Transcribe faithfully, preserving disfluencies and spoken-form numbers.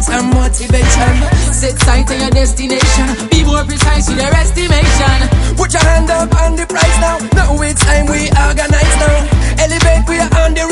confidence and motivation. Set sight on your destination. Be more precise with your estimation. Put your hand up on the price now. Now it's time we organize now. Elevate, we are on the